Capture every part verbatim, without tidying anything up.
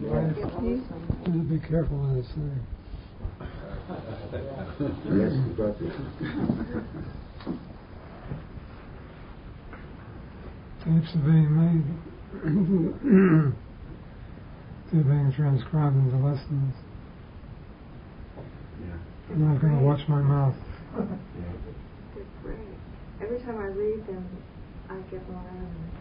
wife, you be careful what I say. Yes, you got to. Tapes are being made. They're being transcribed into lessons. Yeah. And I'm going to watch my mouth. Yeah. They're great. Every time I read them, I get more out of them.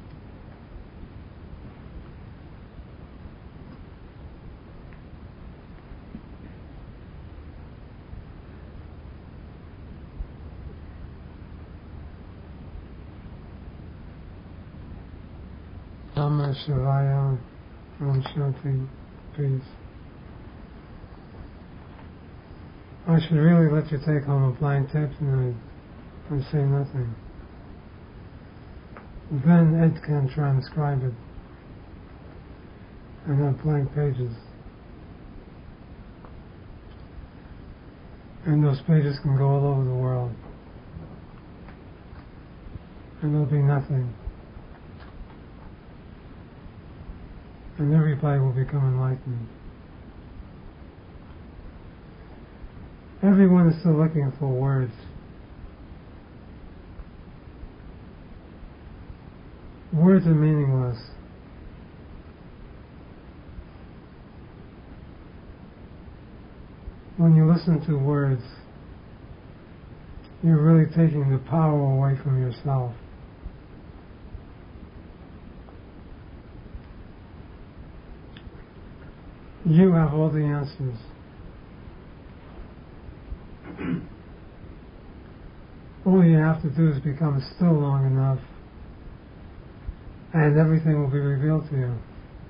Namah Shivaya, Om Shanti, peace. I should really let you take home a blank tape tonight and say nothing. Then Ed can transcribe it and have blank pages. And those pages can go all over the world. And there'll be nothing. And everybody will become enlightened. Everyone is still looking for words. Words are meaningless. When you listen to words, you're really taking the power away from yourself. You have all the answers. All you have to do is become still long enough, and everything will be revealed to you.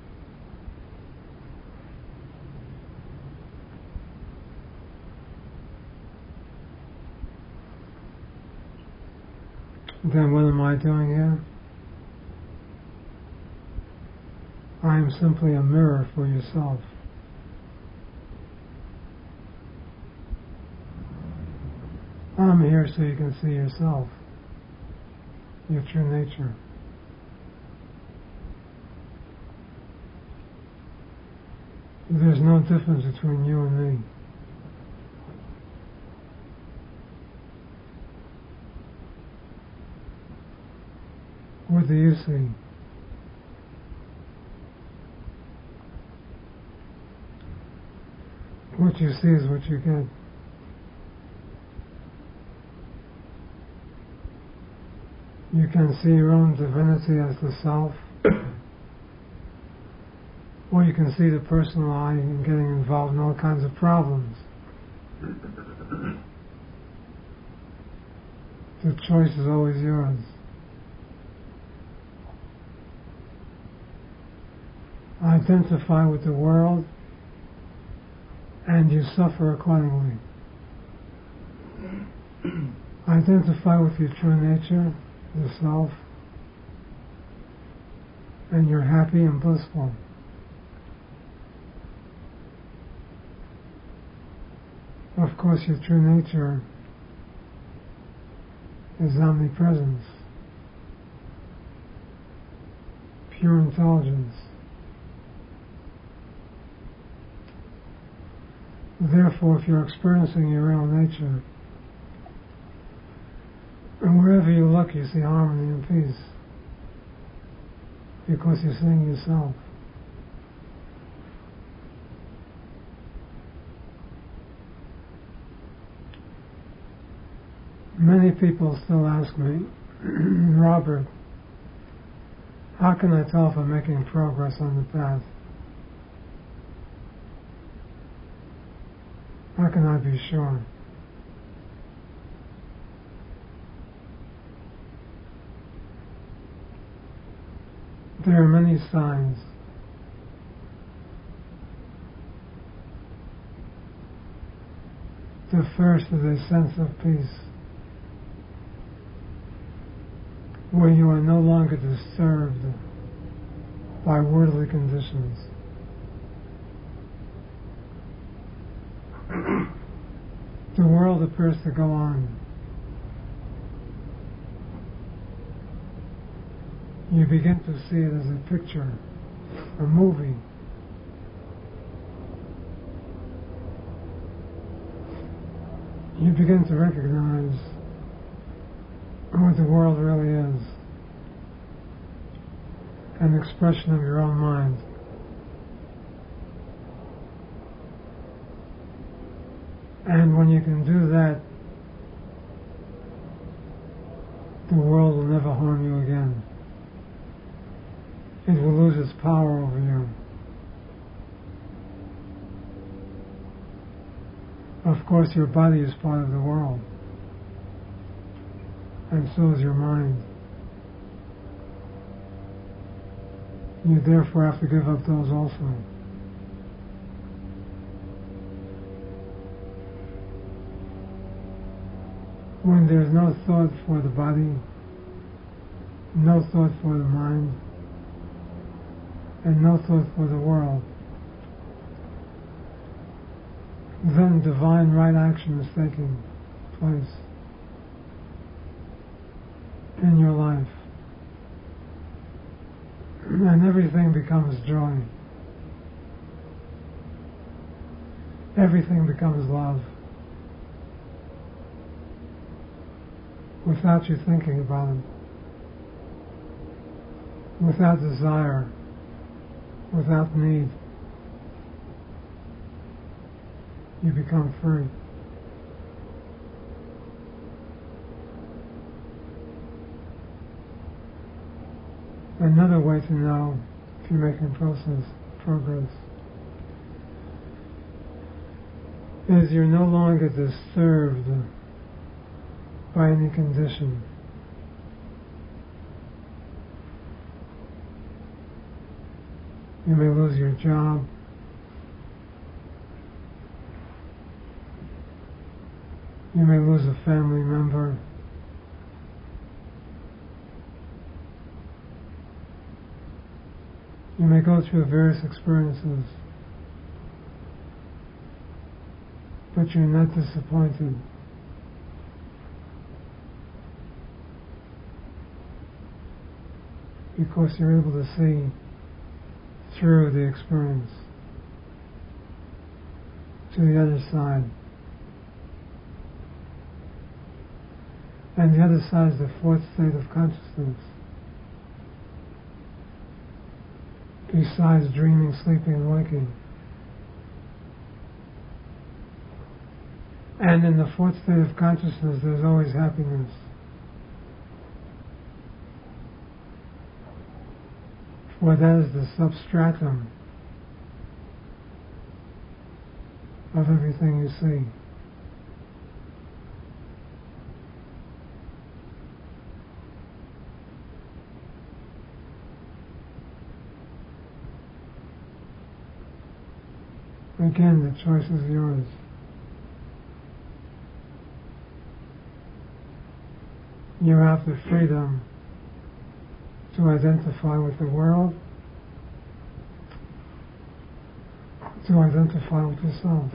Then what am I doing here? I am simply a mirror for yourself. I'm here so you can see yourself, your true nature. There's no difference between you and me. What do you see? What you see is what you get. You can see your own divinity as the self, or you can see the personal I and getting involved in all kinds of problems. The choice is always yours. Identify with the world, and you suffer accordingly. Identify with your true nature, the self, and you're happy and blissful. Of course, your true nature is omnipresence, pure intelligence. Therefore, if you're experiencing your real nature, and wherever you look, you see harmony and peace, because you're seeing yourself. Many people still ask me, Robert, how can I tell if I'm making progress on the path? How can I be sure? There are many signs. The first is a sense of peace, where you are no longer disturbed by worldly conditions. The world appears to go on. You begin to see it as a picture, a movie, you begin to recognize what the world really is, an expression of your own mind. And when you can do that, the world will never harm you again. It will lose its power over you. Of course, your body is part of the world, and so is your mind. You therefore have to give up those also. When there's no thought for the body, no thought for the mind, and no thought for the world, then divine right action is taking place in your life. And everything becomes joy. Everything becomes love. Without you thinking about it. Without desire. Without need. You become free. Another way to know if you're making process, progress is you're no longer disturbed by any condition. You may lose your job. You may lose a family member. You may go through various experiences, but you're not disappointed. Because you're able to see through the experience to the other side. And the other side is the fourth state of consciousness. Besides dreaming, sleeping, and waking. And in the fourth state of consciousness, there's always happiness. For that is the substratum of everything you see. Again, the choice is yours. You have the freedom to identify with the world, to identify with yourself.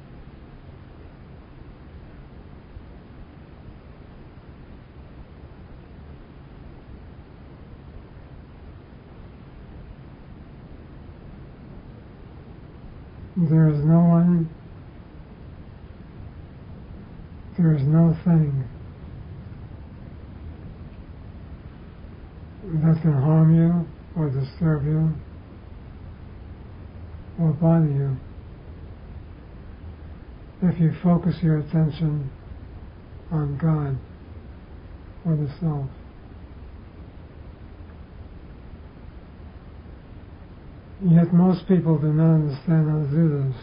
There is no one, there is no thing that can harm you or disturb you or bother you if you focus your attention on God or the self. Yet most people do not understand how to do this.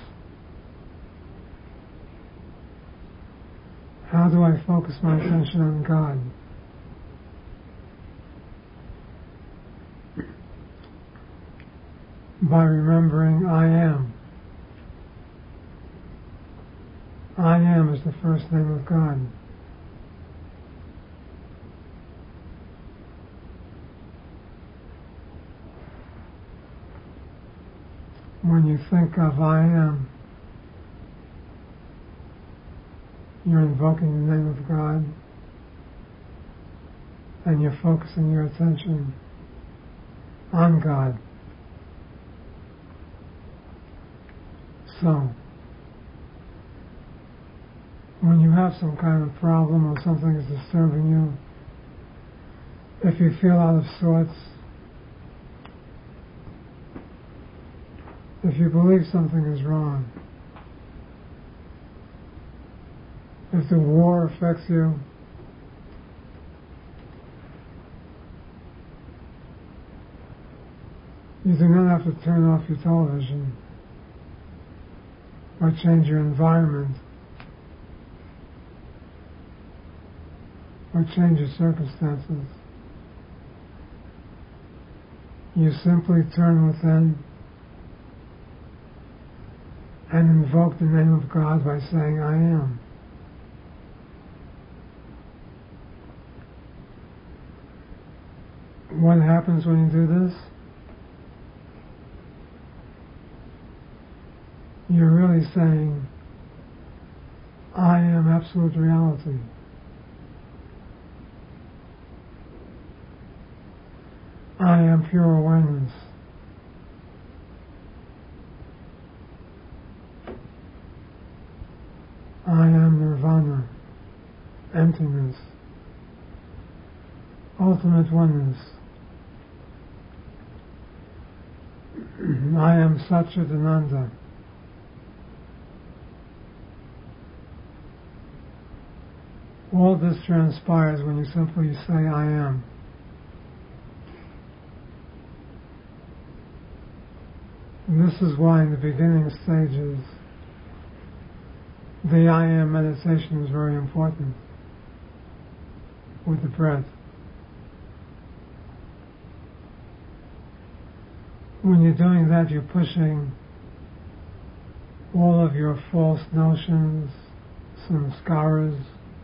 How do I focus my attention on God? By remembering I am. I am is the first name of God. When you think of I am, you're invoking the name of God, and you're focusing your attention on God. So, when you have some kind of problem or something is disturbing you, if you feel out of sorts, if you believe something is wrong, if the war affects you, you do not have to turn off your television or change your environment or change your circumstances. You simply turn within and invoke the name of God by saying, I am. What happens when you do this? You're really saying, I am absolute reality. I am pure awareness. I am nirvana, emptiness, ultimate oneness. I am Satchidananda. All this transpires when you simply say, I am. And this is why in the beginning stages, the I am meditation is very important with the breath. When you're doing that, you're pushing all of your false notions, samskaras,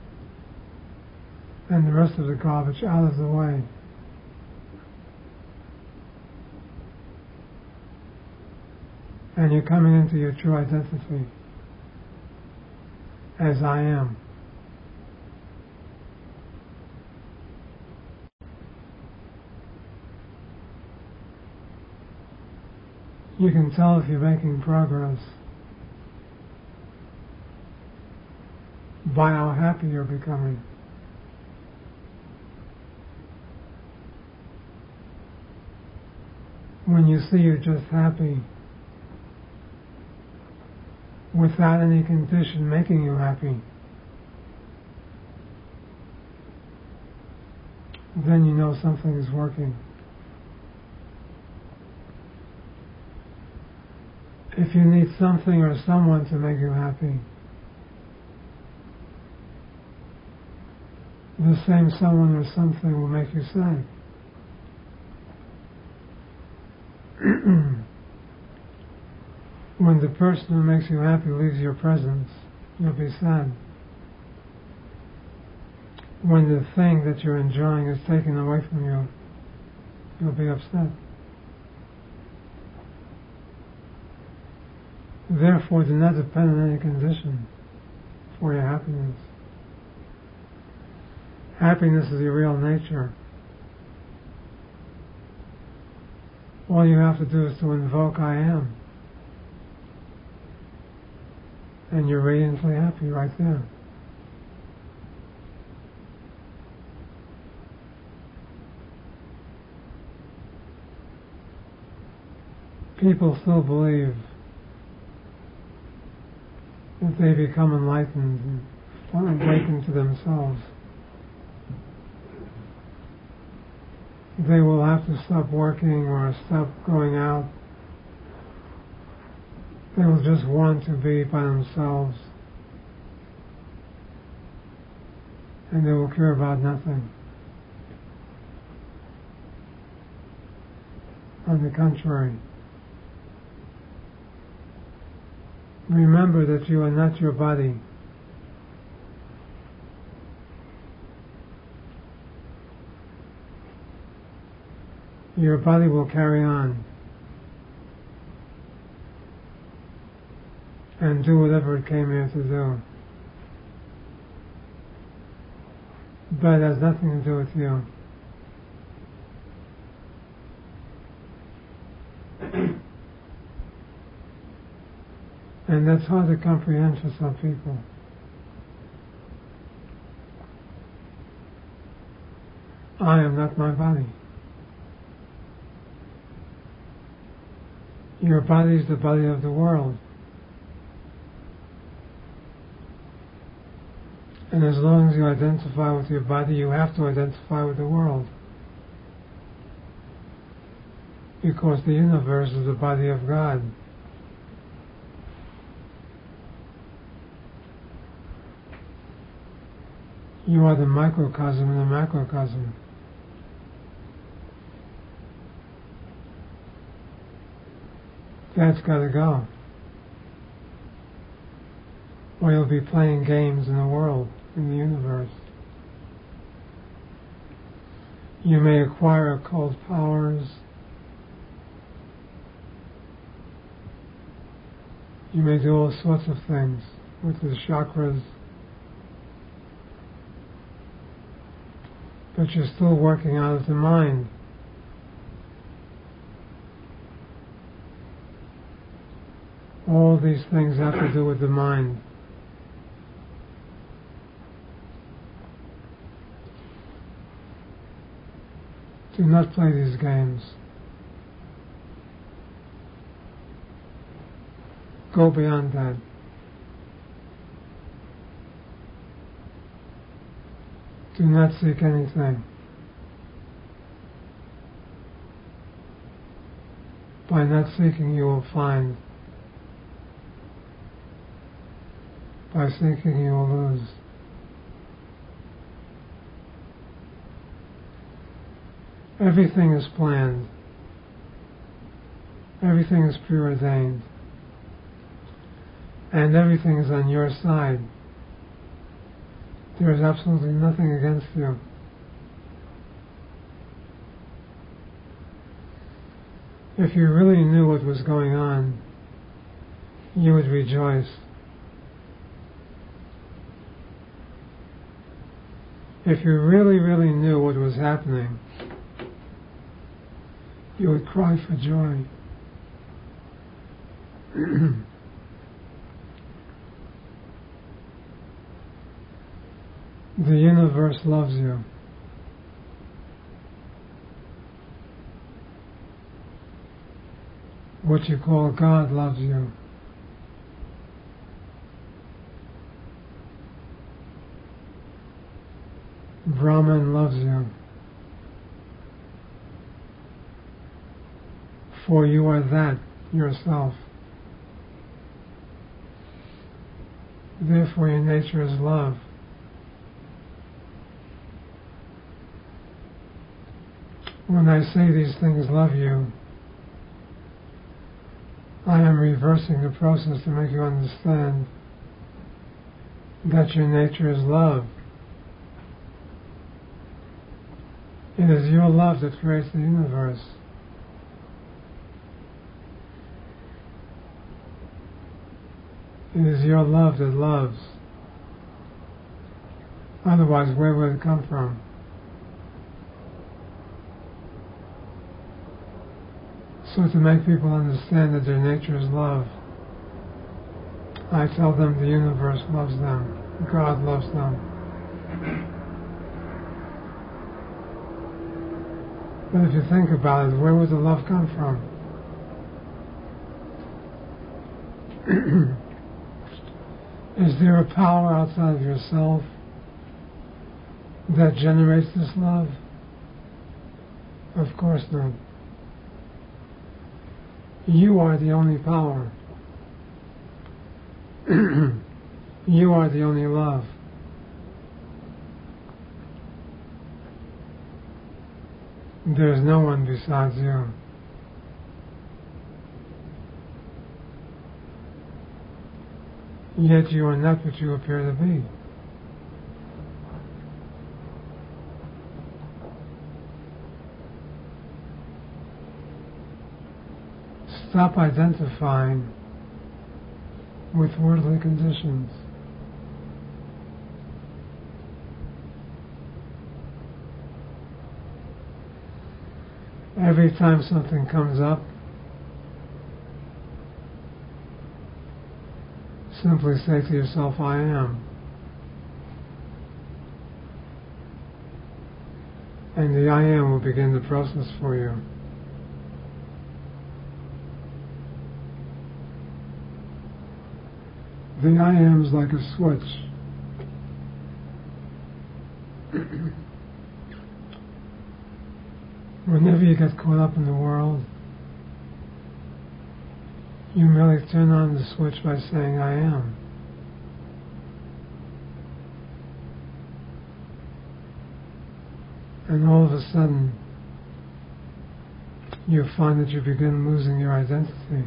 and the rest of the garbage out of the way. And you're coming into your true identity as I am. You can tell if you're making progress by how happy you're becoming. When you see you're just happy without any condition making you happy, then you know something is working. If you need something or someone to make you happy, the same someone or something will make you sad. When the person who makes you happy leaves your presence, you'll be sad. When the thing that you're enjoying is taken away from you, you'll be upset. Therefore, do not depend on any condition for your happiness. Happiness is your real nature. All you have to do is to invoke I am. And you're radiantly happy right there. People still believe that they become enlightened and awakened to themselves. They will have to stop working or stop going out. They will just want to be by themselves. And they will care about nothing. On the contrary, remember that you are not your body. Your body will carry on and do whatever it came here to do. But it has nothing to do with you. And that's hard to comprehend for some people. I am not my body. Your body is the body of the world. And as long as you identify with your body, you have to identify with the world. Because the universe is the body of God. You are the microcosm and the macrocosm. That's got to go. Or you'll be playing games in the world, in the universe. You may acquire occult powers. You may do all sorts of things with the chakras. But you're still working out of the mind. All these things have to do with the mind. Do not play these games. Go beyond that. Do not seek anything. By not seeking, you will find. By seeking, you will lose. Everything is planned. Everything is preordained. And everything is on your side. There is absolutely nothing against you. If you really knew what was going on, you would rejoice. If you really, really knew what was happening, you would cry for joy. The universe loves you. What you call God loves you. Brahman loves you. For you are that yourself. Therefore your nature is love. When I say these things love you, I am reversing the process to make you understand that your nature is love. It is your love that creates the universe. It is your love that loves. Otherwise, where would it come from? So to make people understand that their nature is love, I tell them the universe loves them, God loves them. But if you think about it, where would the love come from? Is there a power outside of yourself that generates this love? Of course not. You are the only power. You are the only love. There is no one besides you. Yet you are not what you appear to be. Stop identifying with worldly conditions. Every time something comes up, simply say to yourself, I am. and the I Am will begin the process for you. The I Am is like a switch. Whenever you get caught up in the world, you merely turn on the switch by saying, I am. And all of a sudden, you find that you begin losing your identity.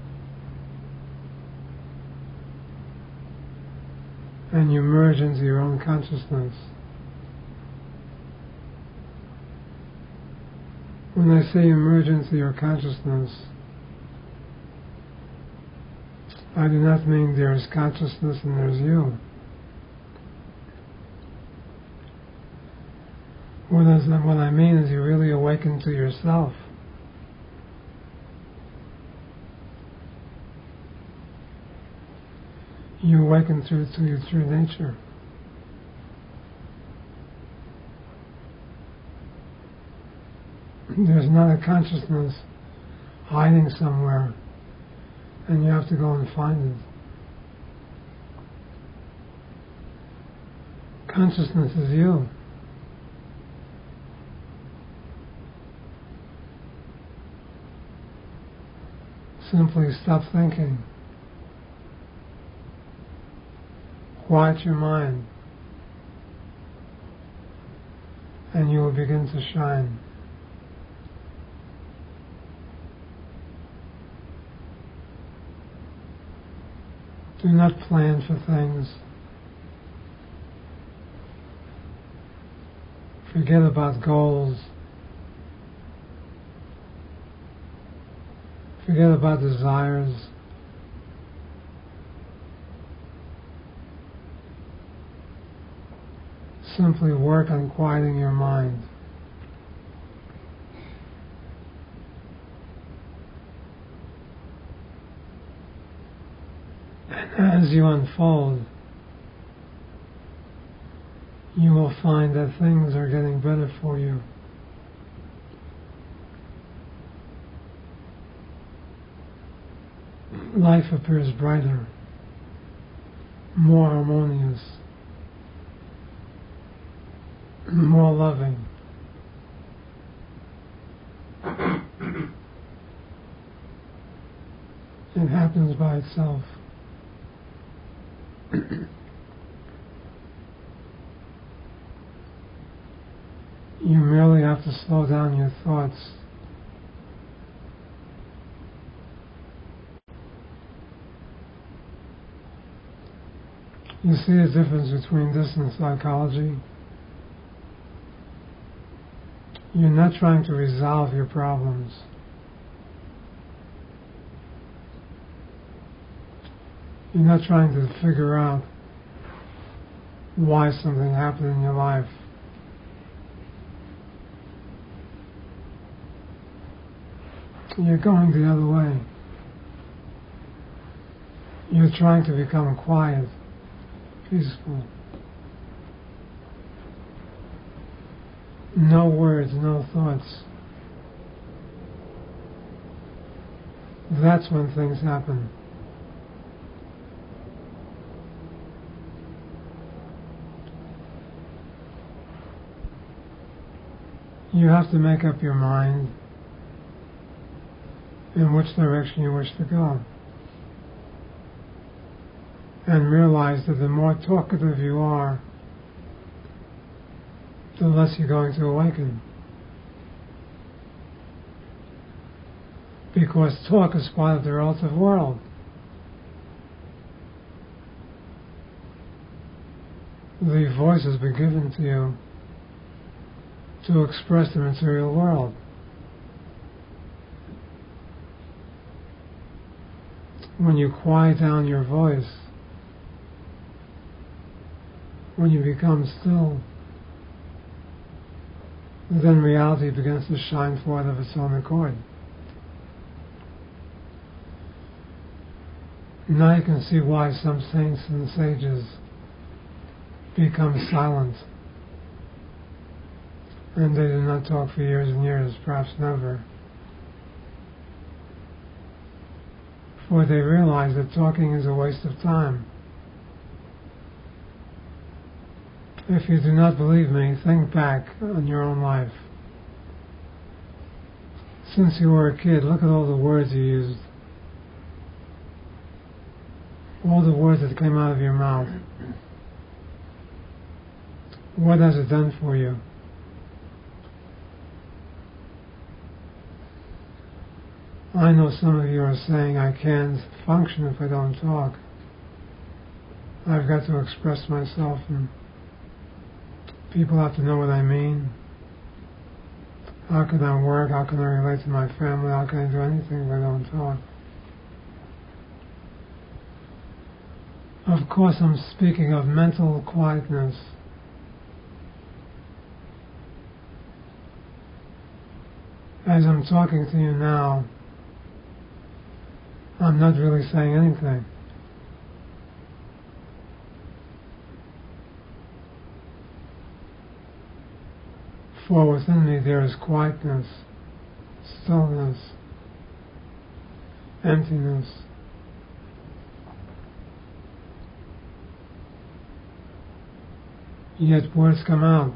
And you merge into your own consciousness. When I say you merge into your consciousness, I do not mean there is consciousness and there is you. What, is that, what I mean is you really awaken to yourself. You awaken through to your true nature. There's not a consciousness hiding somewhere, and you have to go and find it. Consciousness is you. Simply stop thinking. Quiet your mind, and you will begin to shine. Do not plan for things. Forget about goals. Forget about desires. Simply work on quieting your mind. And as you unfold, you will find that things are getting better for you. Life appears brighter, more harmonious, more loving. It happens by itself. You merely have to slow down your thoughts. You see the difference between this and psychology? You're not trying to resolve your problems. You're not trying to figure out why something happened in your life. You're going the other way. You're trying to become quiet, peaceful. No words, no thoughts. That's when things happen. You have to make up your mind in which direction you wish to go. And realize that the more talkative you are, the less you're going to awaken. Because talk is part of the relative world. The voice has been given to you to express the material world. When you quiet down your voice, when you become still, then reality begins to shine forth of its own accord. Now you can see why some saints and sages become silent. and they do not talk for years and years, perhaps never. For they realize that talking is a waste of time. If you do not believe me, think back on your own life. Since you were a kid, look at all the words you used. All the words that came out of your mouth. What has it done for you? I know some of you are saying, I can't function if I don't talk. I've got to express myself, and people have to know what I mean. How can I work? How can I relate to my family? How can I do anything if I don't talk? Of course, I'm speaking of mental quietness. As I'm talking to you now, I'm not really saying anything. For within me there is quietness, stillness, emptiness. Yet words come out,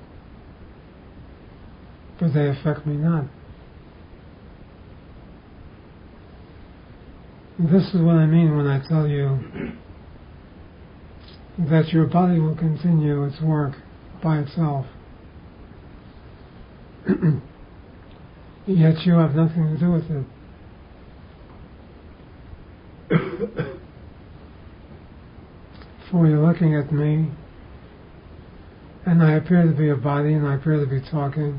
but they affect me not. This is what I mean when I tell you that your body will continue its work by itself. Yet you have nothing to do with it. For you're looking at me, and I appear to be a body, and I appear to be talking.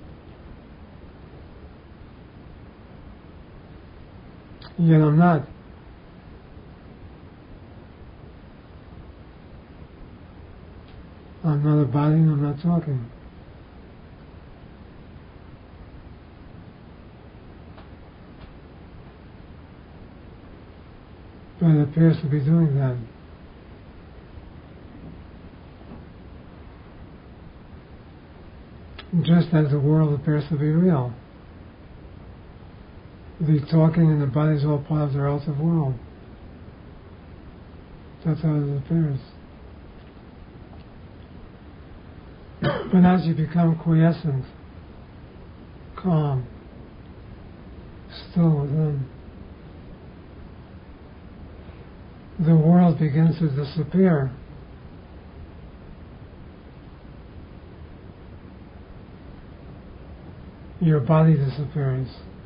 Yet I'm not. I'm not a body and I'm not talking. But it appears to be doing that. Just as the world appears to be real. The talking and the body is all part of the relative world. That's how it appears. But as you become quiescent, calm, still within, the world begins to disappear. Your body disappears.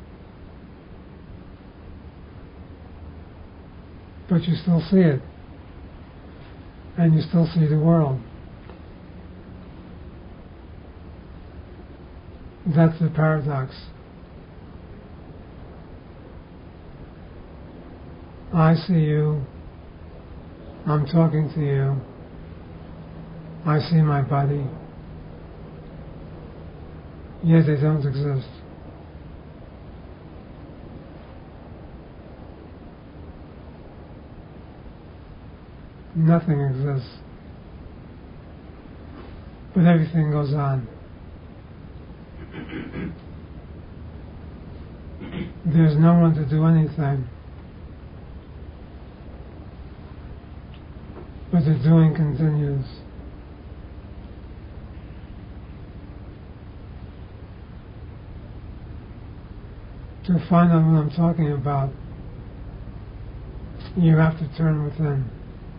But you still see it. And you still see the world. That's the paradox. I see you. I'm talking to you. I see my body. Yet they don't exist. Nothing exists. But everything goes on. There's no one to do anything. But the doing continues. To find out what I'm talking about, you have to turn within.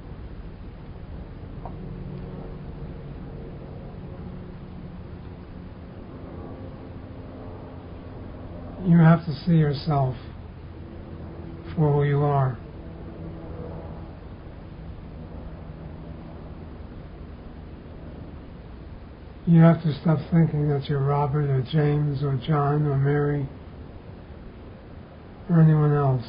You have to see yourself for who you are. You have to stop thinking that you're Robert or James or John or Mary or anyone else.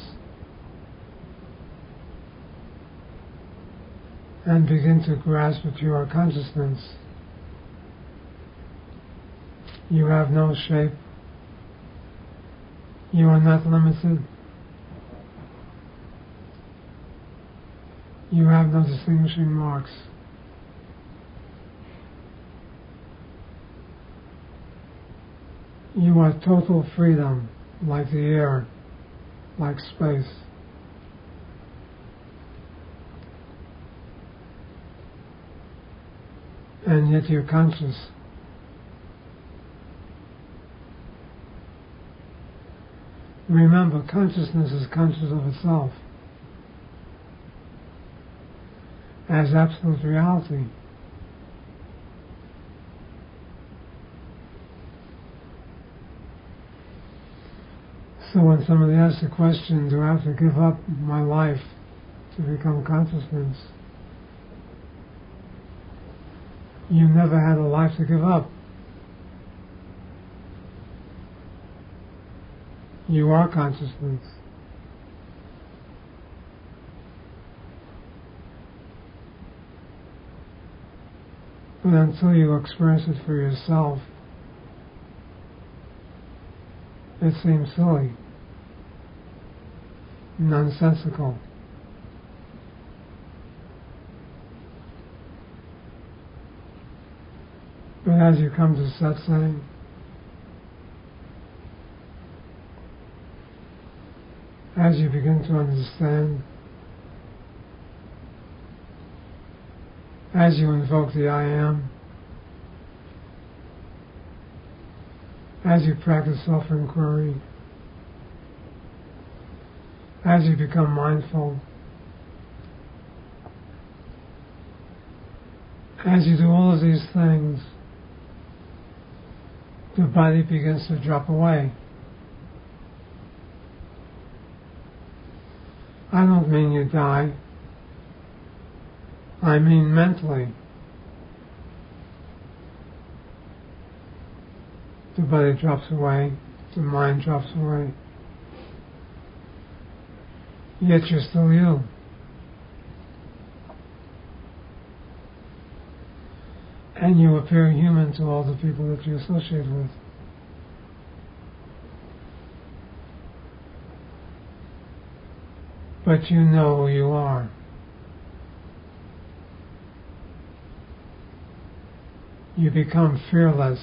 And begin to grasp that you are consciousness. You have no shape. You are not limited. You have no distinguishing marks. You are total freedom, like the air, like space. And yet you're conscious. Remember, consciousness is conscious of itself as absolute reality. So when somebody asks the question, do I have to give up my life to become consciousness? You never had a life to give up. You are consciousness. But until you experience it for yourself, it seems silly, nonsensical. But as you come to satsang, as you begin to understand, as you invoke the I Am, as you practice self-inquiry, as you become mindful, as you do all of these things, the body begins to drop away. I don't mean you die. I mean mentally. The body drops away, the mind drops away. Yet you're still you. And you appear human to all the people that you associate with. But you know who you are. You become fearless.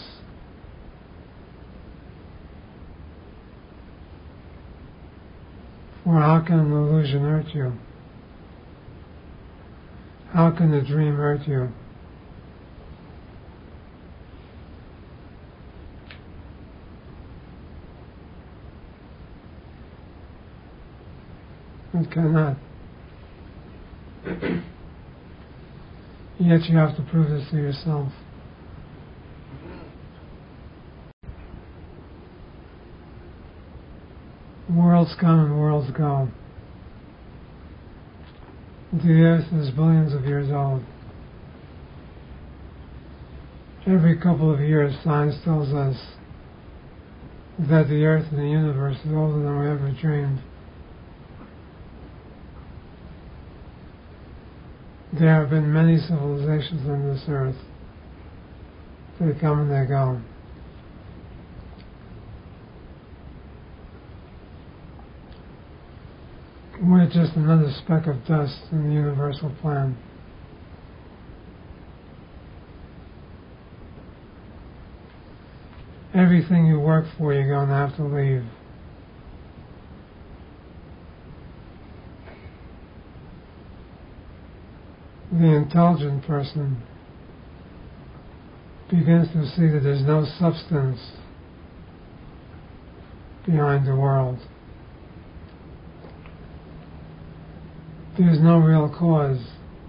For how can an illusion hurt you? How can a dream hurt you? It cannot. Yet you have to prove this to yourself. Worlds come and worlds go. The earth is billions of years old. Every couple of years, science tells us that the earth and the universe is older than we ever dreamed. There have been many civilizations on this earth. They come and they go. We're just another speck of dust in the universal plan. Everything you work for, you're going to have to leave. The intelligent person begins to see that there's no substance behind the world. There's no real cause.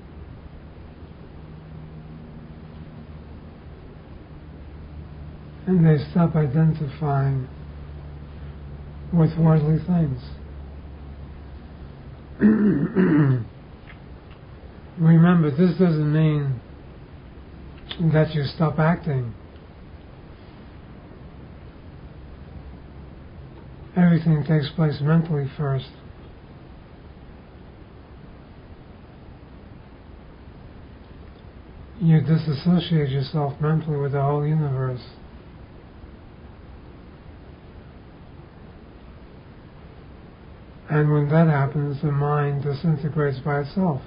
And they stop identifying with worldly things. Remember, this doesn't mean that you stop acting. Everything takes place mentally first. You disassociate yourself mentally with the whole universe. And when that happens, the mind disintegrates by itself.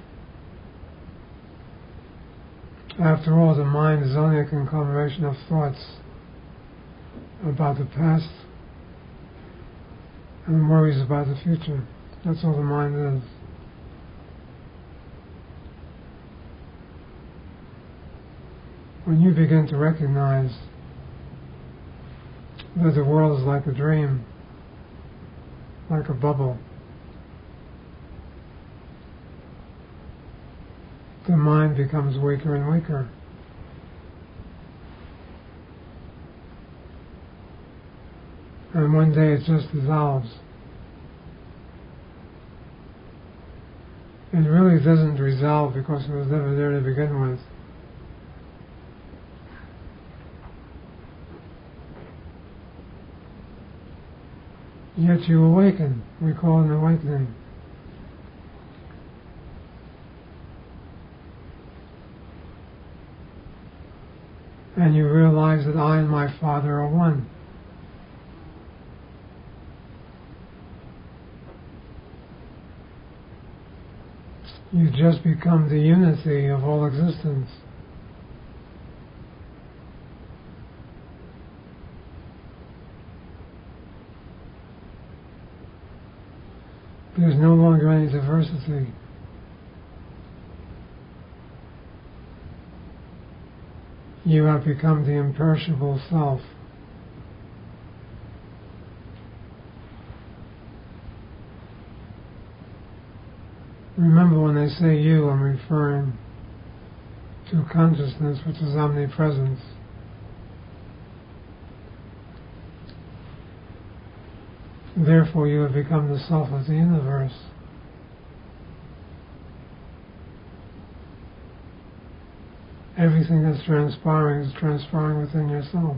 After all, the mind is only a conglomeration of thoughts about the past and worries about the future. That's all the mind is. When you begin to recognize that the world is like a dream, like a bubble, the mind becomes weaker and weaker. And one day it just dissolves. It really doesn't resolve because it was never there to begin with. Yet you awaken. We call it an awakening. And you realize that I and my Father are one. You just become the unity of all existence. There's no longer any diversity. You have become the imperishable self. Remember, when they say you, I'm referring to consciousness, which is omnipresence. Therefore, you have become the self of the universe. Everything that's transpiring is transpiring within yourself.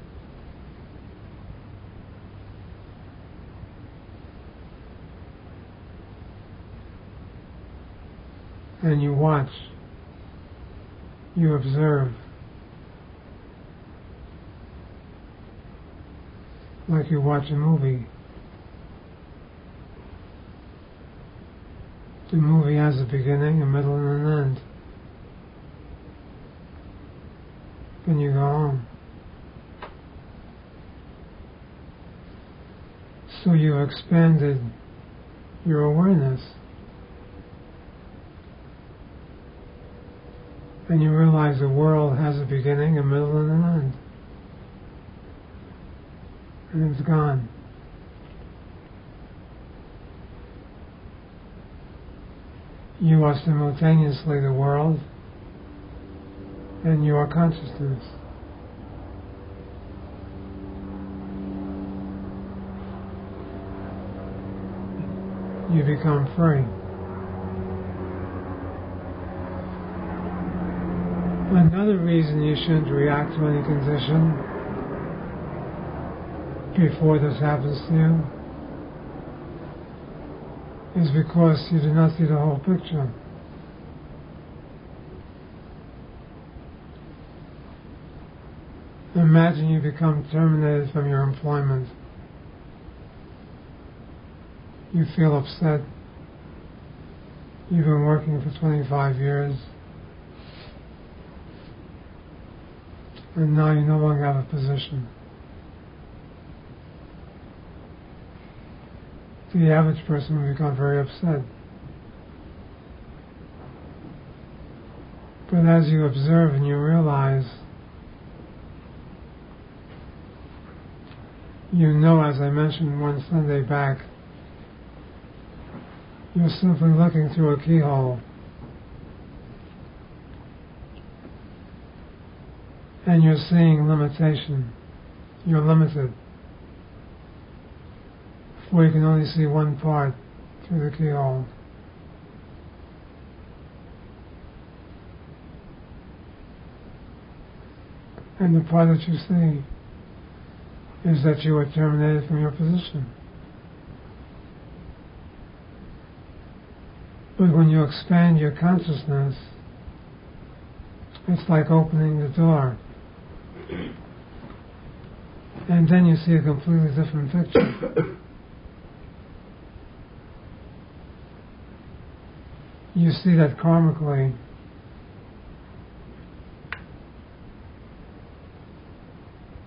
And you watch, you observe, like you watch a movie. The movie has a beginning, a middle, and an end. Then you go home. So you've expanded your awareness. And you realize the world has a beginning, a middle, and an end. And it's gone. You are simultaneously the world and your consciousness. You become free. Another reason you shouldn't react to any condition before this happens to you is because you do not see the whole picture. Imagine you become terminated from your employment. You feel upset. You've been working for twenty-five years. And now you no longer have a position. The average person will become very upset. But as you observe and you realize, you know, as I mentioned one Sunday back, you're simply looking through a keyhole. And you're seeing limitation. You're limited. For you can only see one part through the keyhole. And the part that you see is that you were terminated from your position. But when you expand your consciousness, it's like opening the door. And then you see a completely different picture. You see that karmically,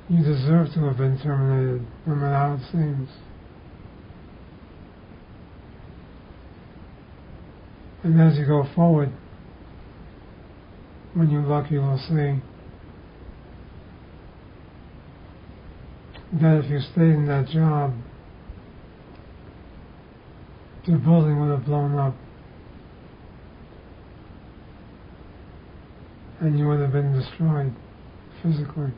You deserve to have been terminated, no matter how it seems. And as you go forward, when you look, you will see that if you stayed in that job, the building would have blown up and you would have been destroyed physically.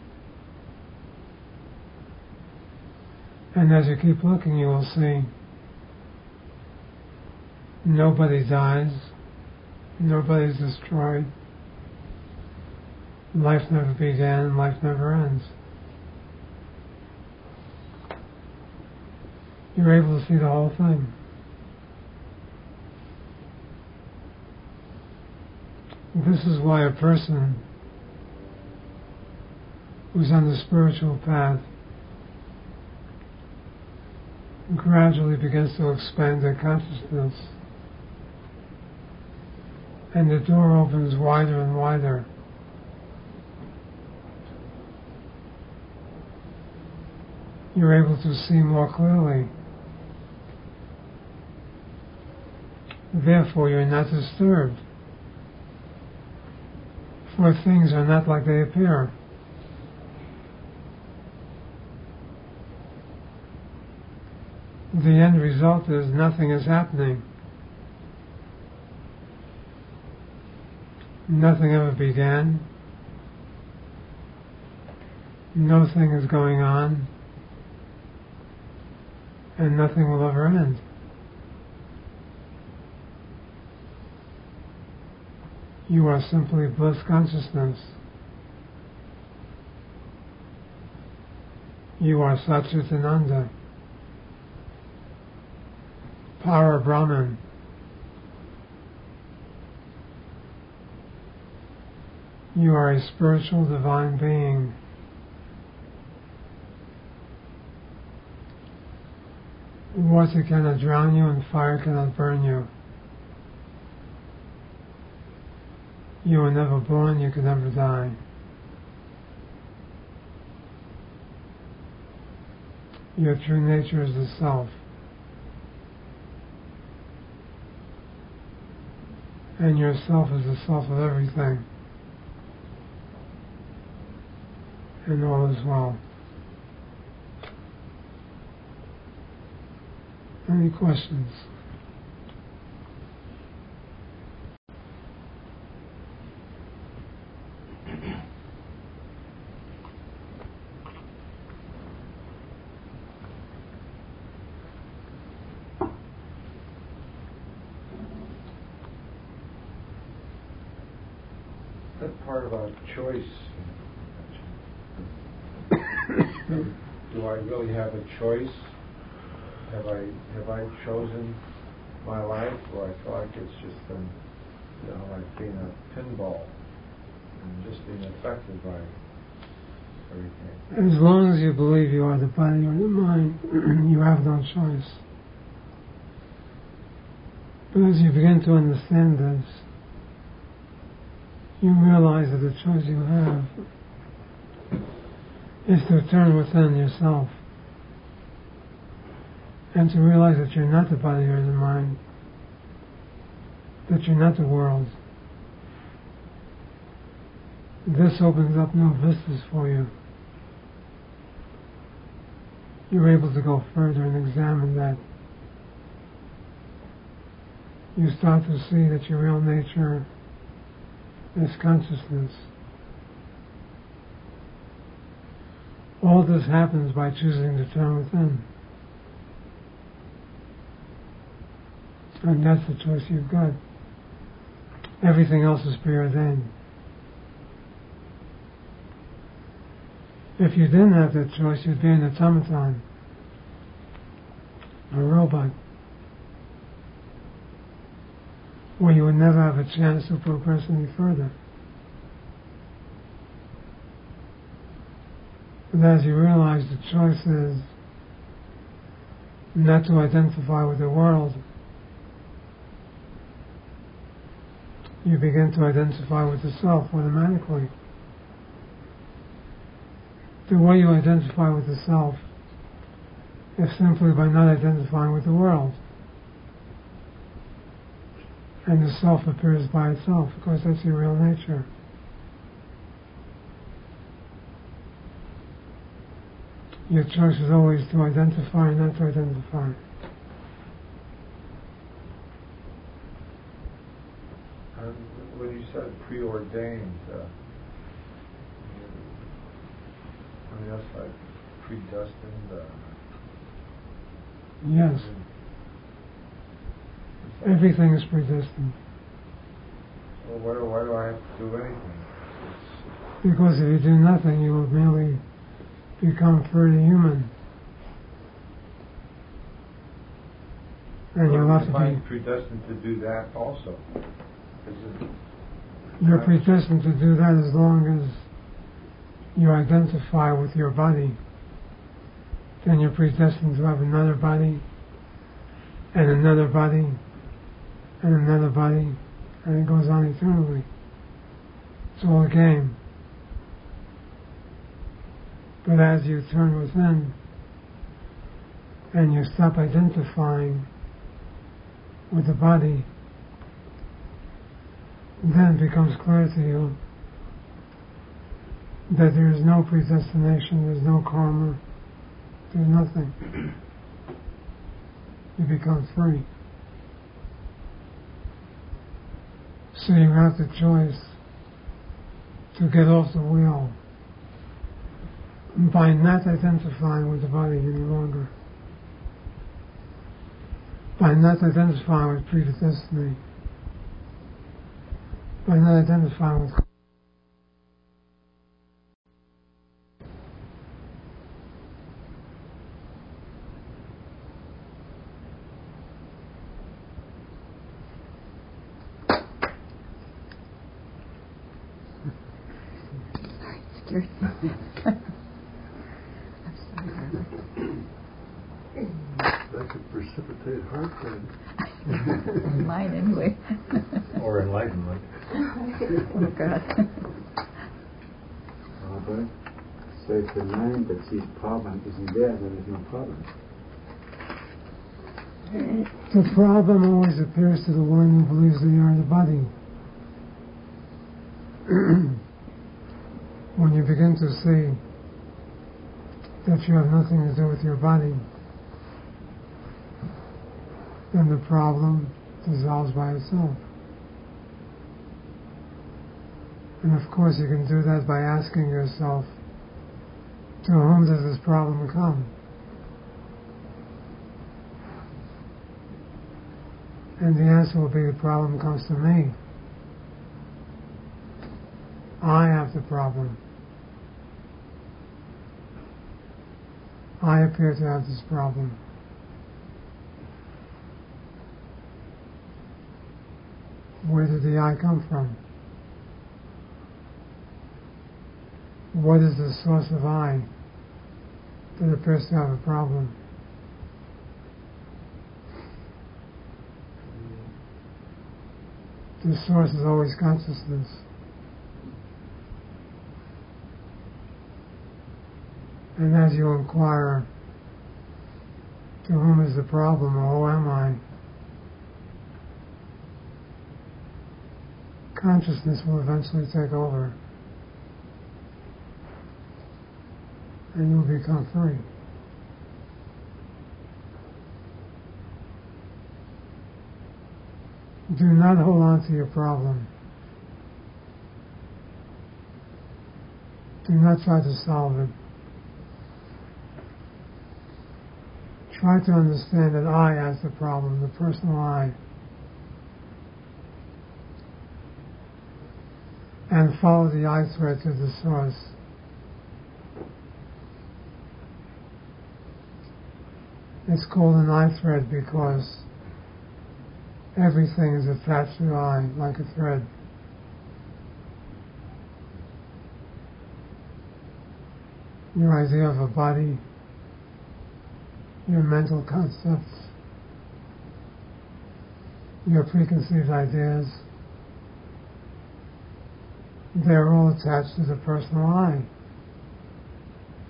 And as you keep looking, you will see nobody dies, nobody's destroyed, life never began, life never ends. You're able to see the whole thing. This is why a person who's on the spiritual path gradually begins to expand their consciousness, and the door opens wider and wider. You're able to see more clearly. Therefore, you're not disturbed, for things are not like they appear. The end result is nothing is happening. Nothing ever began. Nothing is going on. And nothing will ever end. You are simply bliss consciousness. You are Satchitananda, Para Brahman. You are a spiritual divine being. Water cannot drown you and fire cannot burn you. You were never born, you can never die. Your true nature is the self. And yourself is the self of everything. And all is well. Any questions? That part about choice, do I really have a choice? Have I have I chosen my life, or I feel like it's just been, you know, like being a pinball and just being affected by everything? As long as you believe you are the body or the mind, you have no choice. But as you begin to understand this, you realize that the choice you have is to turn within yourself and to realize that you're not the body or the mind, that you're not the world. This opens up new vistas for you. You're able to go further and examine that. You start to see that your real nature is consciousness. All this happens by choosing to turn within. And that's the choice you've got. Everything else is preordained. If you didn't have that choice, you'd be an automaton, a robot, where you would never have a chance to progress any further. But as you realize the choice is not to identify with the world, you begin to identify with the self automatically. the way you identify with the self is simply by not identifying with the world. And the self appears by itself, because that's your real nature. Your choice is always to identify, not to identify. And when you said preordained, uh, I mean, that's like predestined. Uh, Yes. Everything is predestined. Well, why do, why do I have to do anything? It's, Because if you do nothing, you will merely become further human. And you'll have to I'm be... predestined to do that also. Is it, You're predestined to do that as long as you identify with your body. Then you're predestined to have another body, and another body, and another body, and it goes on eternally. It's all a game. But as you turn within, and you stop identifying with the body, then it becomes clear to you that there is no predestination, there's no karma, there's nothing. You become free. So you have the choice to get off the wheel by not identifying with the body any longer, by not identifying with predestiny, by not identifying with I'm sorry, Harlan. That could precipitate heart pain. Mine, anyway. Or enlightenment. Oh, God. Okay. So if the mind that sees problem isn't there, then there's no problem. the problem always appears to the one who believes that you are the body. When you begin to see that you have nothing to do with your body, then the problem dissolves by itself. And of course you can do that by asking yourself, to whom does this problem come? And the answer will be, the problem comes to me. I have the problem. I appear to have this problem. Where did the I come from? What is the source of I that appears to have a problem? The source is always consciousness. And as you inquire, to whom is the problem, or who am I? Consciousness will eventually take over. And you'll become free. Do not hold on to your problem. Do not try to solve it. Try to understand that I has the problem, the personal I. And follow the I thread to the source. It's called an I thread because everything is attached to I, like a thread. Your idea of a body, your mental concepts, your preconceived ideas, they're all attached to the personal I.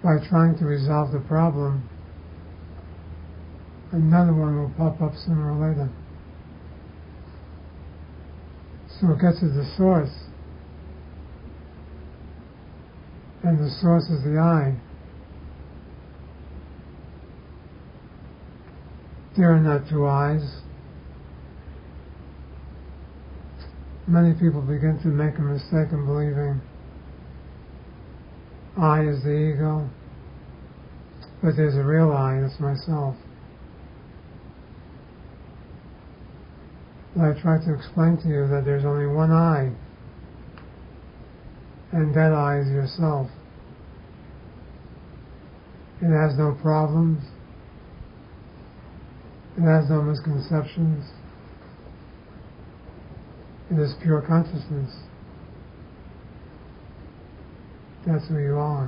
by trying to resolve the problem, another one will pop up sooner or later. So get to the source, and the source is the I. There are not two I's. Many people begin to make a mistake in believing I is the ego, but there's a real I, that's myself. I try to explain to you that there's only one I, and that I is yourself. It has no problems. It has no misconceptions. It is pure consciousness. That's who you are.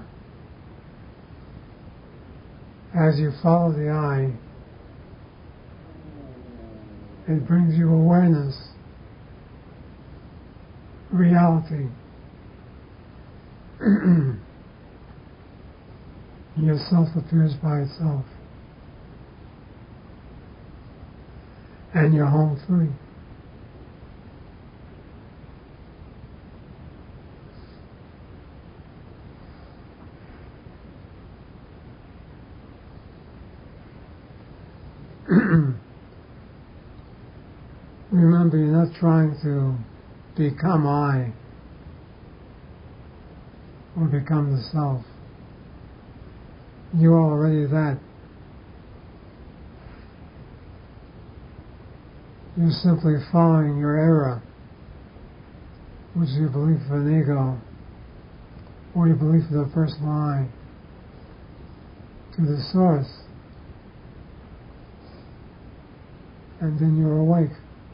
As you follow the I, it brings you awareness, reality. Yourself appears by itself. And you're home free. Remember, you're not trying to become I or become the self. You're already that. You're simply following your error, which is your belief of an ego, or your belief of the personal I, to the source. And then you're awake.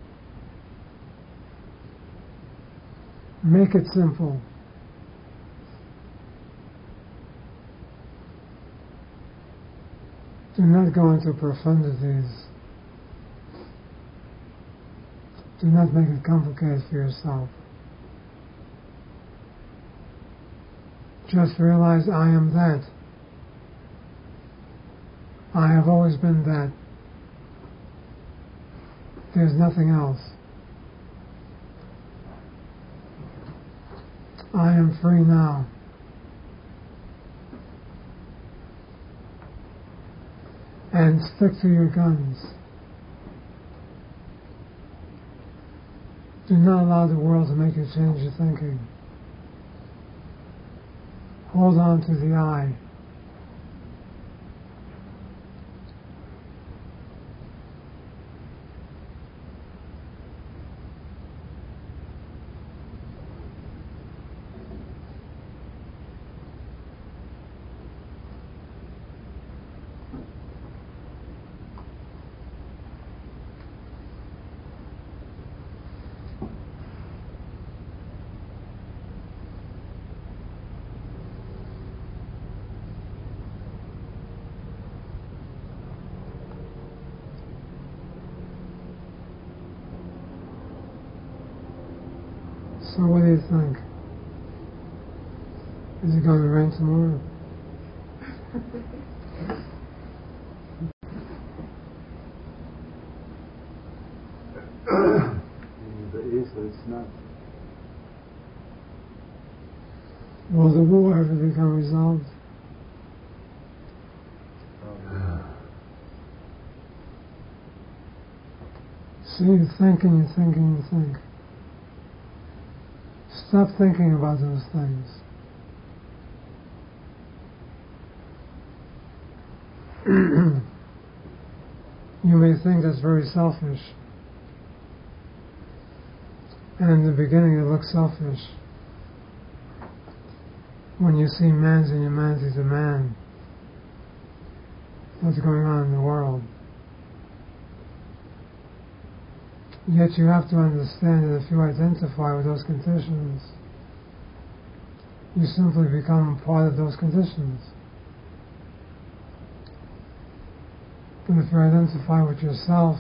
Make it simple. Do not go into profundities. Do not make it complicated for yourself. Just realize I am that. I have always been that. There's nothing else. I am free now. And stick to your guns. Do not allow the world to make you change your thinking. Hold on to the I. So what do you think? Is it going to rain tomorrow? The ego is not. Will the war ever become resolved? So you think and you think and you think. Stop thinking about those things. You may think that's very selfish. And in the beginning it looks selfish. When you see man's in humanity's a man, what's going on in the world. Yet you have to understand that if you identify with those conditions, you simply become part of those conditions. But if you identify with yourself,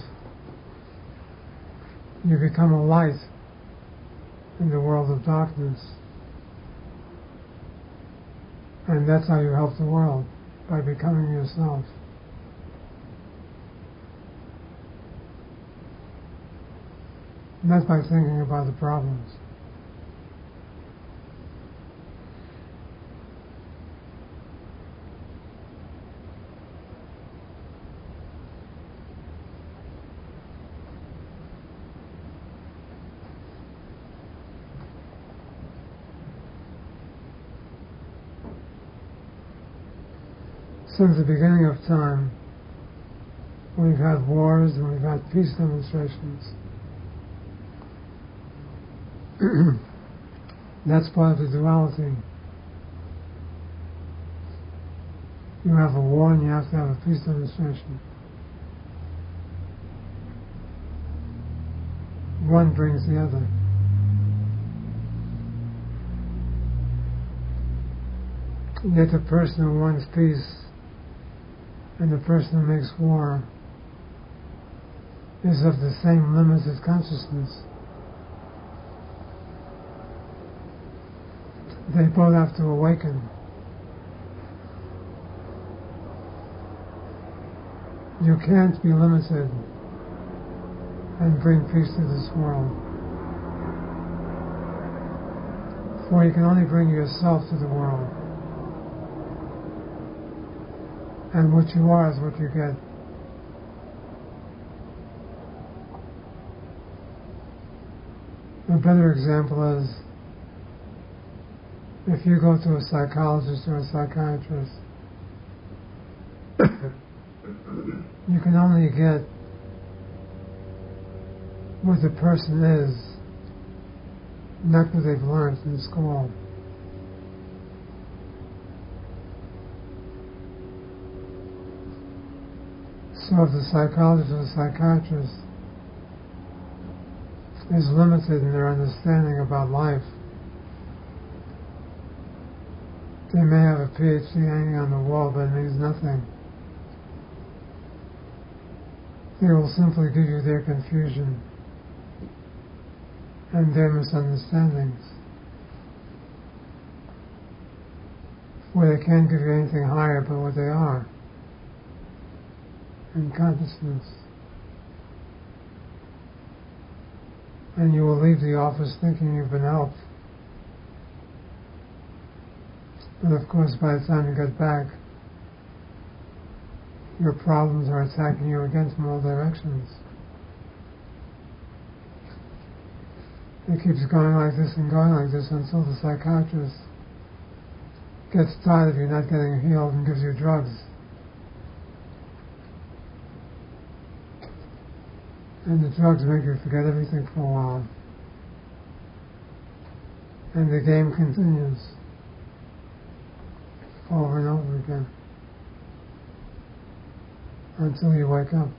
you become a light in the world of darkness. And that's how you help the world, by becoming yourself. Not by thinking about the problems. Since the beginning of time, we've had wars and we've had peace demonstrations. That's part of the duality. You have a war and you have to have a peace demonstration. One brings the other. Yet the person who wants peace and the person who makes war is of the same limited consciousness. They both have to awaken. You can't be limited and bring peace to this world. For you can only bring yourself to the world. And what you are is what you get. A better example is if you go to a psychologist or a psychiatrist, you can only get what the person is, not what they've learned in school. So if the psychologist or the psychiatrist is limited in their understanding about life, they may have a P H D hanging on the wall, but it means nothing. They will simply give you their confusion and their misunderstandings, where they can't give you anything higher but what they are in consciousness. And you will leave the office thinking you've been helped. But of course, by the time you get back, your problems are attacking you again from all directions. It keeps going like this and going like this until the psychiatrist gets tired of you not getting healed and gives you drugs. And the drugs make you forget everything for a while. And the game continues over and over again until you wake up.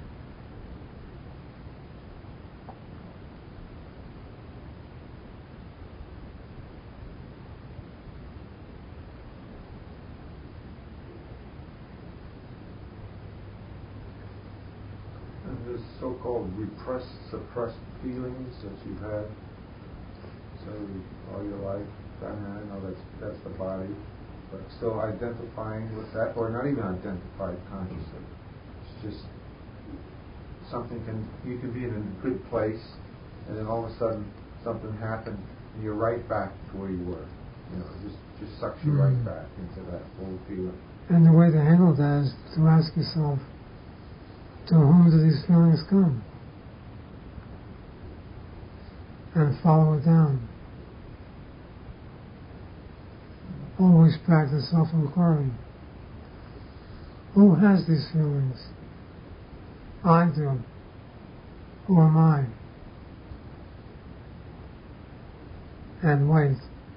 And this so-called repressed, suppressed feelings that you've had, so all your life, I mean, I know that's that's the body, but still identifying with that, or not even identified consciously. It's just something can, you can be in a good place, and then all of a sudden something happened, and you're right back to where you were. You know, it just, just sucks you mm. right back into that old feeling. And the way to handle that is to ask yourself, to whom do these feelings come? And follow it down. Always practice self-inquiry. Who has these feelings? I do. Who am I? And wait.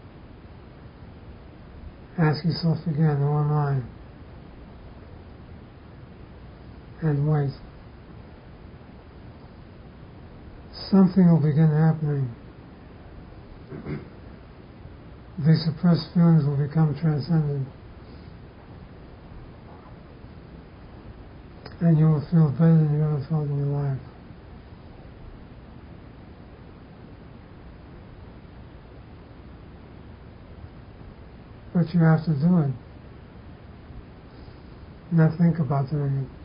Ask yourself again, who am I? And wait. Something will begin happening. These suppressed feelings will become transcendent. And you will feel better than you ever felt in your life. But you have to do it. not think about doing it.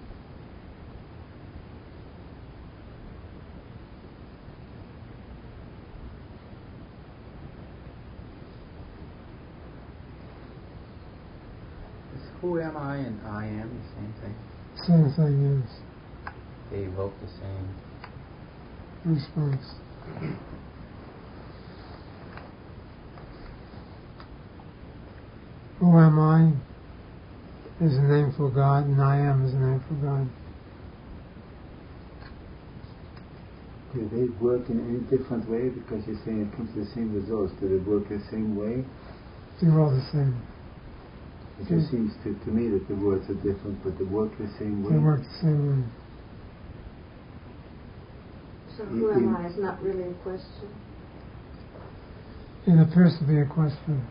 Is who am I and I am the same thing? Same thing, yes. They evoke the same response. Who am I is a name for God, and I am is a name for God. Do they work in any different way? Because you're saying it comes to the same results. Do they work the same way? They're all the same. It just seems to, to me that the words are different, but they work the same way. They work the same way. So who am I is not really a question. It appears to be a question,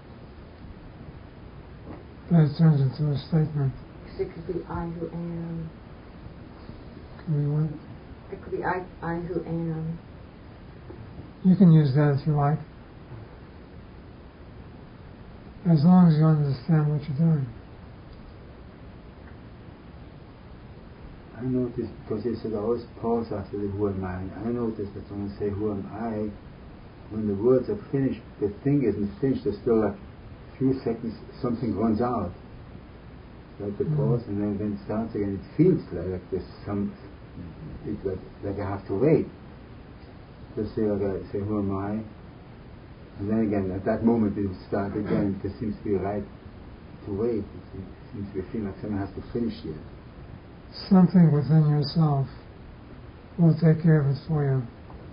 but it turns into a statement. Because it could be I who am. Can we what? It could be I, I who am. You can use that if you like, as long as you understand what you're doing. I noticed, because you said always pause after the who am I. I noticed that when I say who am I, when the words are finished, the thing isn't finished, there's still like a few seconds, something runs out. Like the Mm-hmm. pause, and then, then it starts again. It feels like, like there's some, it's like, like I have to wait. Just say, like I say, who am I? And then again, at that moment it will start again. There seems to be a right to wait. It seems to be a feeling like something has to finish here. Something within yourself will take care of it for you.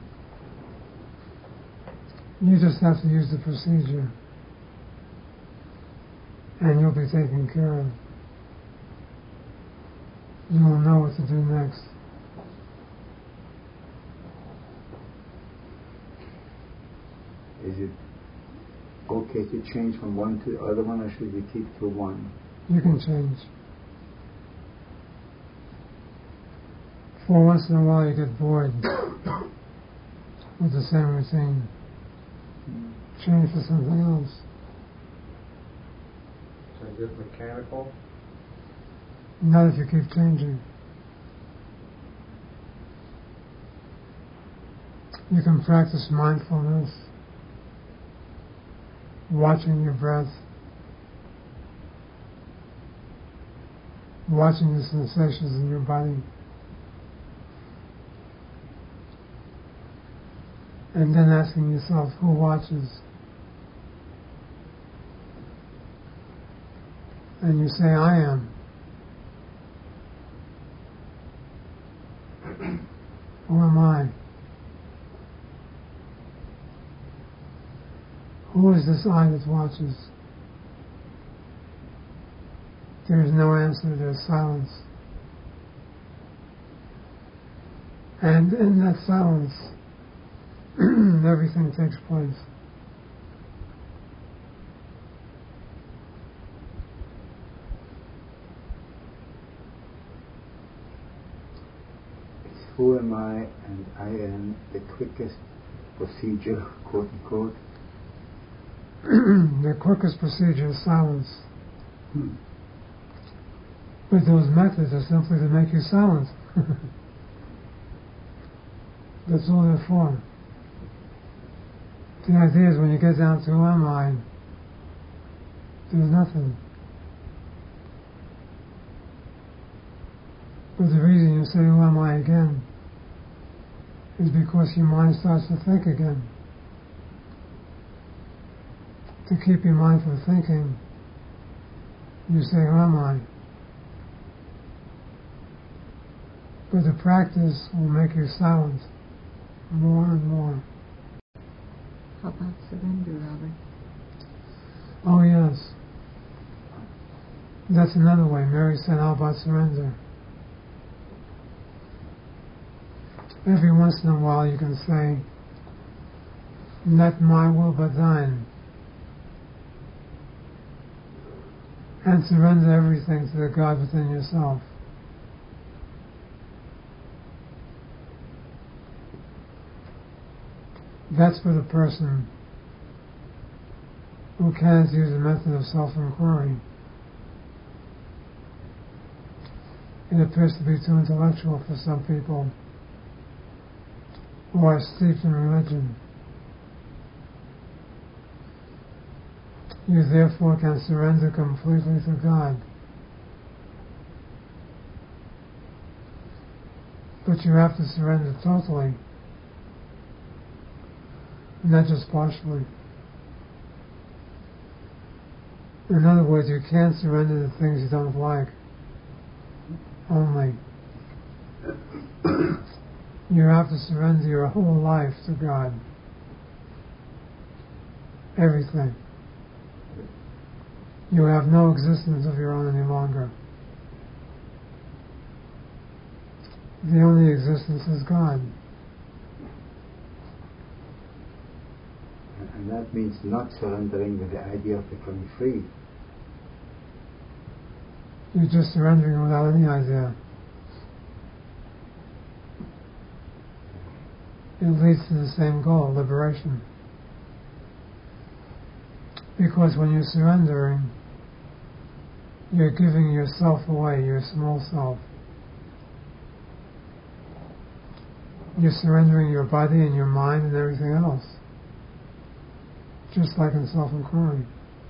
You just have to use the procedure, and you'll be taken care of. You will know what to do next. Is it okay to change from one to the other one, or should we keep to one? You can change. For once in a while you get bored with the same routine. Change for something else. So is it mechanical? Not if you keep changing. You can practice mindfulness, watching your breath, watching the sensations in your body, and then asking yourself, who watches? And you say, I am. Who am I? Who is this I that watches? There is no answer, there's silence. And in that silence, everything takes place. It's who am I and I am the quickest procedure, quote unquote. The quickest procedure is silence. Hmm. But those methods are simply to make you silent. That's all they're for. The idea is when you get down to who am I, there's nothing. But the reason you say who am I again is because your mind starts to think again. To keep your mind from thinking, you say, who am I? But the practice will make you silent more and more. How about surrender, Robert? Oh yes. That's another way. Mary said, how about surrender? Every once in a while you can say, not my will but thine. And surrender everything to the God within yourself. That's for the person who can't use the method of self-inquiry. it appears to be too intellectual for some people who are steeped in religion. You therefore can surrender completely to God. But you have to surrender totally, not just partially. In other words, you can't surrender the things you don't like only. You have to surrender your whole life to God. Everything. You have no existence of your own any longer. The only existence is God. And that means not surrendering with the idea of becoming free. You're just surrendering without any idea. It leads to the same goal, liberation. Because when you're surrendering, you're giving yourself away, your small self. You're surrendering your body and your mind and everything else. Just like in self-inquiry.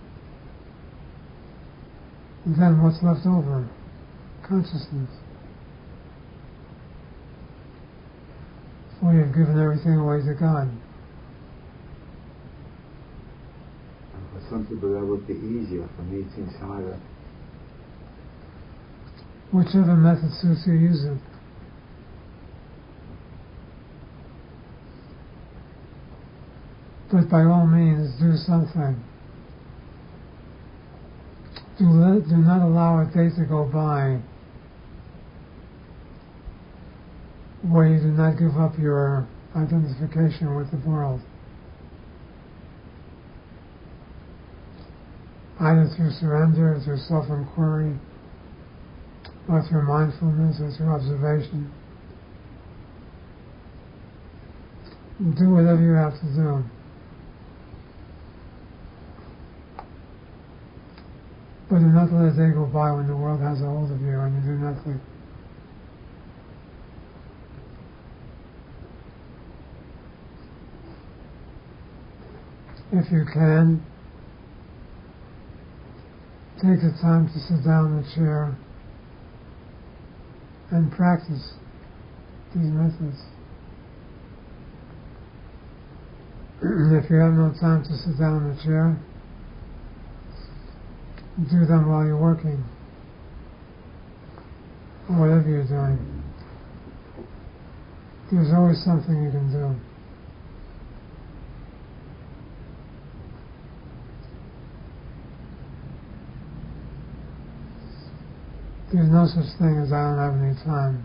Then what's left over? Consciousness. For you've given everything away to God. For some people that would be easier. For me it seems harder. Whichever method suits you, use it. But by all means, do something. Do, let, do not allow a day to go by where you do not give up your identification with the world. Either through surrender, through self-inquiry, or through mindfulness, or through observation. Do whatever you have to do. But do not let a day go by when the world has a hold of you and you do nothing. If you can, take the time to sit down in a chair and practice these methods. If you have no time to sit down in a chair, do them while you're working, or whatever you're doing. There's always something you can do. There's no such thing as I don't have any time.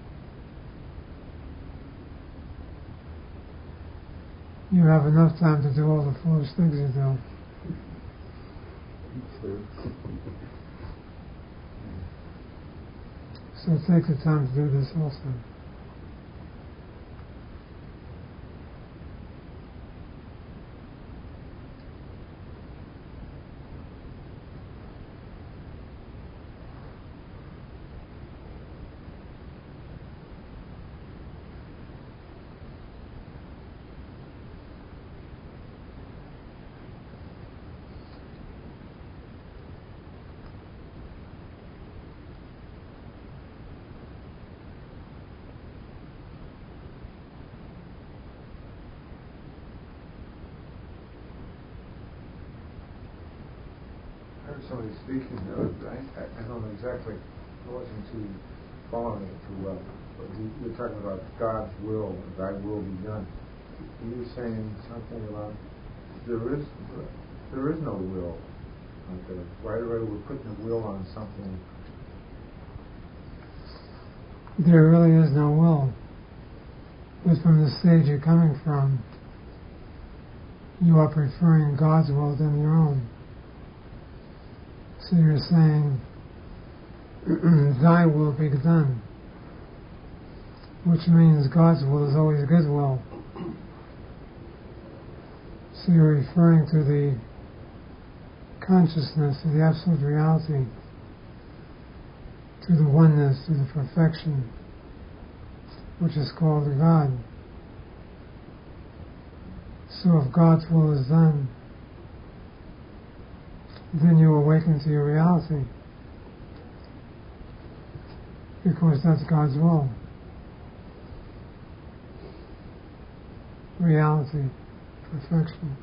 You have enough time to do all the foolish things you do. So take the time to do this also. Somebody speaking, uh, I, I don't know exactly, I wasn't too following it too well, but you, you're talking about God's will, thy will be done. You were saying something about there is there is no will. Okay. Right away we're putting a will on something. There really is no will. But from the stage you're coming from, you are preferring God's will than your own. So you're saying, thy will be done, which means God's will is always good will. So you're referring to the consciousness of the absolute reality to the oneness, to the perfection, which is called God. So if God's will is done, then you awaken to your reality, because that's God's will. Reality, perfection,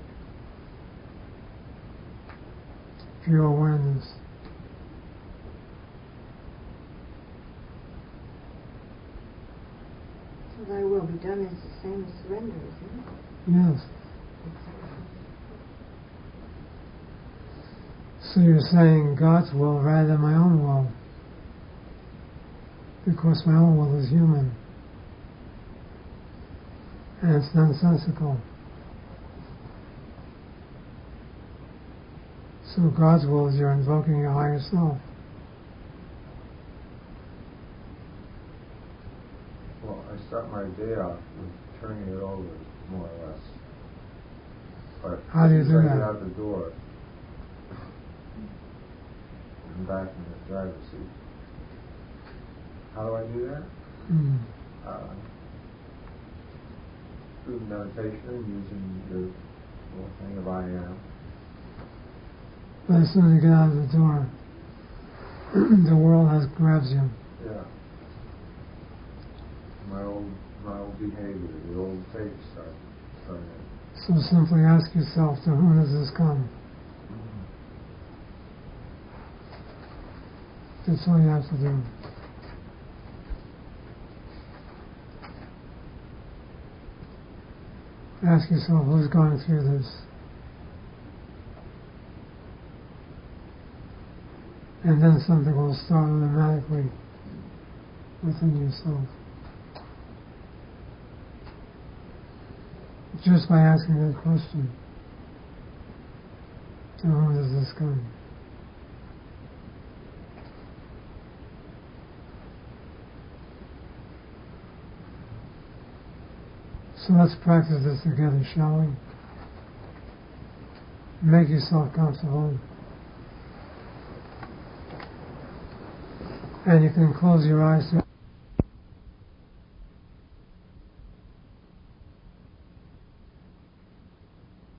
pure awareness. So thy will be done is the same as surrender, isn't it? Yes. So you're saying God's will rather than my own will, because my own will is human, and it's nonsensical. So God's will is you're invoking your higher self. Well, I start my day off with turning it over, more or less. But How do you as do soon as I that? get out the door, I'm back in the driver's seat. How do I do that? Mm. Uh, through meditation, using the little thing of I am. But as soon as you get out of the door, the world has grabs you. Yeah. My old, my old behavior, the old tapes start, start in. So simply ask yourself, to whom does this come? That's all you have to do. Ask yourself, who's going through this? And then something will start automatically within yourself. Just by asking that question, to whom does this come? So let's practice this together, shall we? Make yourself comfortable. And you can close your eyes to